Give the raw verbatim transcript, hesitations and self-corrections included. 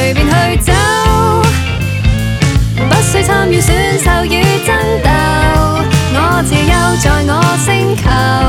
隨便去走，不需參與選秀與爭鬥，我自由在我星球。